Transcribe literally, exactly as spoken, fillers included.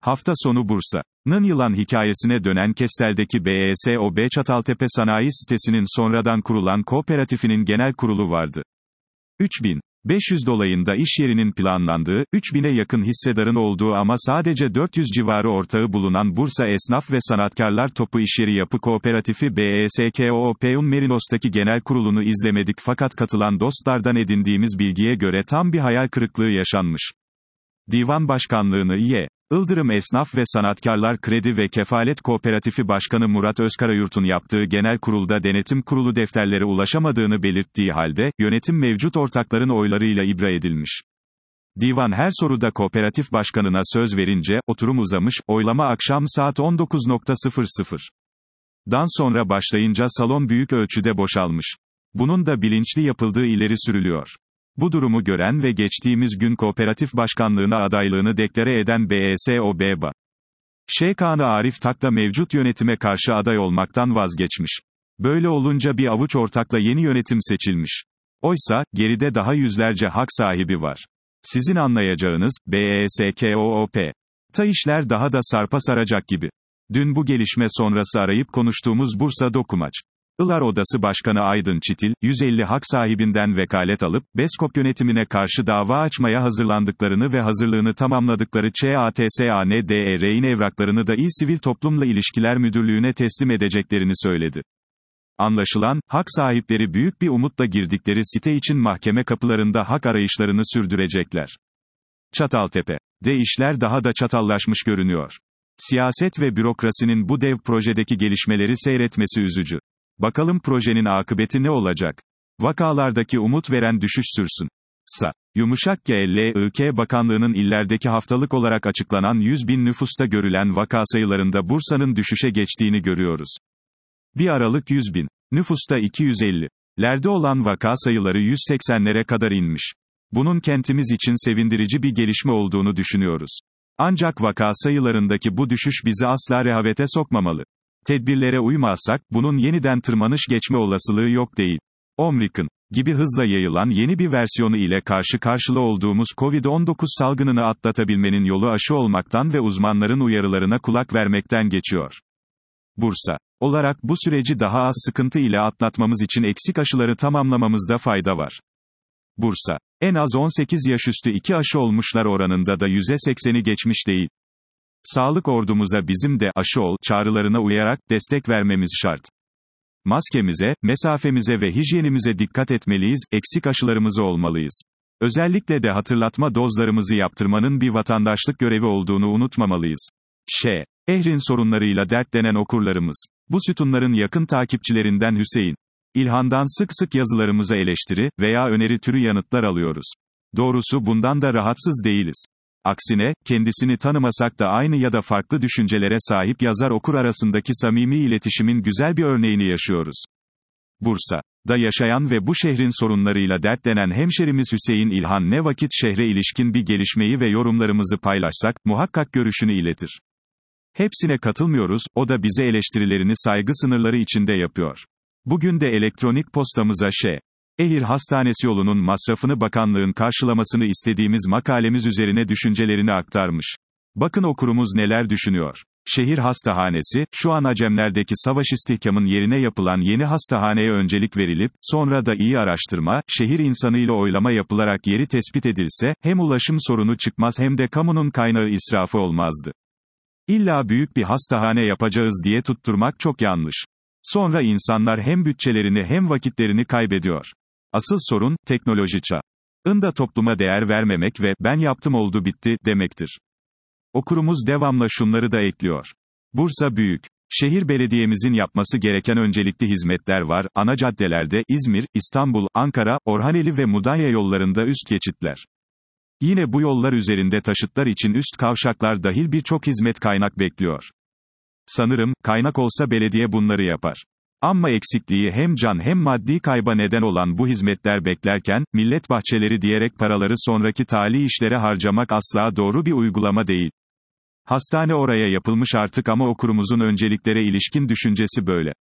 Hafta sonu Bursa'nın yılan hikayesine dönen Kestel'deki B E S O B Çataltepe Sanayi Sitesi'nin sonradan kurulan kooperatifinin genel kurulu vardı. üç bin beş yüz dolayında iş yerinin planlandığı, üç bine yakın hissedarın olduğu ama sadece dört yüz civarı ortağı bulunan Bursa Esnaf ve Sanatkarlar Topu İşyeri Yapı Kooperatifi B E S K O O P'un Merinos'taki genel kurulunu izlemedik fakat katılan dostlardan edindiğimiz bilgiye göre tam bir hayal kırıklığı yaşanmış. Divan Başkanlığını Y. Ildırım Esnaf ve Sanatkarlar Kredi ve Kefalet Kooperatifi Başkanı Murat Özkarayurt'un yaptığı genel kurulda denetim kurulu defterlere ulaşamadığını belirttiği halde, yönetim mevcut ortakların oylarıyla ibra edilmiş. Divan her soruda kooperatif başkanına söz verince, oturum uzamış, oylama akşam saat on dokuz dan sonra başlayınca salon büyük ölçüde boşalmış. Bunun da bilinçli yapıldığı ileri sürülüyor. Bu durumu gören ve geçtiğimiz gün kooperatif başkanlığına adaylığını deklare eden B E S O B Başkanı Arif Tak da mevcut yönetime karşı aday olmaktan vazgeçmiş. Böyle olunca bir avuç ortakla yeni yönetim seçilmiş. Oysa, geride daha yüzlerce hak sahibi var. Sizin anlayacağınız, B E S K O O P. Ta işler daha da sarpa saracak gibi. Dün bu gelişme sonrası arayıp konuştuğumuz Bursa Dokumaç Ilar Odası Başkanı Aydın Çitil, yüz elli hak sahibinden vekalet alıp, Beskop yönetimine karşı dava açmaya hazırlandıklarını ve hazırlığını tamamladıkları ÇATSANDER'in evraklarını da İl Sivil Toplumla İlişkiler Müdürlüğü'ne teslim edeceklerini söyledi. Anlaşılan, hak sahipleri büyük bir umutla girdikleri site için mahkeme kapılarında hak arayışlarını sürdürecekler. Çataltepe'de işler daha da çatallaşmış görünüyor. Siyaset ve bürokrasinin bu dev projedeki gelişmeleri seyretmesi üzücü. Bakalım projenin akıbeti ne olacak? Vakalardaki umut veren düşüş sürsün. S. Yumuşak G L I K Bakanlığı'nın illerdeki haftalık olarak açıklanan yüz bin nüfusta görülen vaka sayılarında Bursa'nın düşüşe geçtiğini görüyoruz. bir Aralık yüz bin nüfusta iki yüz ellilerde olan vaka sayıları yüz seksenlere kadar inmiş. Bunun kentimiz için sevindirici bir gelişme olduğunu düşünüyoruz. Ancak vaka sayılarındaki bu düşüş bizi asla rehavete sokmamalı. Tedbirlere uymazsak, bunun yeniden tırmanış geçme olasılığı yok değil. Omikron gibi hızla yayılan yeni bir versiyonu ile karşı karşıya olduğumuz kovid on dokuz salgınını atlatabilmenin yolu aşı olmaktan ve uzmanların uyarılarına kulak vermekten geçiyor. Bursa olarak bu süreci daha az sıkıntı ile atlatmamız için eksik aşıları tamamlamamızda fayda var. Bursa, en az on sekiz yaş üstü iki aşı olmuşlar oranında da yüzde sekseni geçmiş değil. Sağlık ordumuza bizim de aşı ol çağrılarına uyarak destek vermemiz şart. Maskemize, mesafemize ve hijyenimize dikkat etmeliyiz, eksik aşılarımızı olmalıyız. Özellikle de hatırlatma dozlarımızı yaptırmanın bir vatandaşlık görevi olduğunu unutmamalıyız. Ş. Ehrin sorunlarıyla dertlenen okurlarımız. Bu sütunların yakın takipçilerinden Hüseyin İlhan'dan sık sık yazılarımıza eleştiri veya öneri türü yanıtlar alıyoruz. Doğrusu bundan da rahatsız değiliz. Aksine, kendisini tanımasak da aynı ya da farklı düşüncelere sahip yazar-okur arasındaki samimi iletişimin güzel bir örneğini yaşıyoruz. Bursa'da yaşayan ve bu şehrin sorunlarıyla dertlenen hemşerimiz Hüseyin İlhan ne vakit şehre ilişkin bir gelişmeyi ve yorumlarımızı paylaşsak, muhakkak görüşünü iletir. Hepsine katılmıyoruz, o da bize eleştirilerini saygı sınırları içinde yapıyor. Bugün de elektronik postamıza Ş. Ehir Hastanesi yolunun masrafını bakanlığın karşılamasını istediğimiz makalemiz üzerine düşüncelerini aktarmış. Bakın okurumuz neler düşünüyor. Şehir Hastahanesi, şu an Acemler'deki savaş istihkamın yerine yapılan yeni hastahaneye öncelik verilip, sonra da iyi araştırma, şehir insanıyla oylama yapılarak yeri tespit edilse, hem ulaşım sorunu çıkmaz hem de kamunun kaynağı israfı olmazdı. İlla büyük bir hastahane yapacağız diye tutturmak çok yanlış. Sonra insanlar hem bütçelerini hem vakitlerini kaybediyor. Asıl sorun, teknoloji çağında topluma değer vermemek ve, ben yaptım oldu bitti, demektir. Okurumuz devamla şunları da ekliyor. Bursa büyük. Şehir belediyemizin yapması gereken öncelikli hizmetler var, ana caddelerde, İzmir, İstanbul, Ankara, Orhaneli ve Mudanya yollarında üst geçitler. Yine bu yollar üzerinde taşıtlar için üst kavşaklar dahil birçok hizmet kaynak bekliyor. Sanırım, kaynak olsa belediye bunları yapar. Ama eksikliği hem can hem maddi kayba neden olan bu hizmetler beklerken, millet bahçeleri diyerek paraları sonraki tali işlere harcamak asla doğru bir uygulama değil. Hastane oraya yapılmış artık ama okurumuzun önceliklere ilişkin düşüncesi böyle.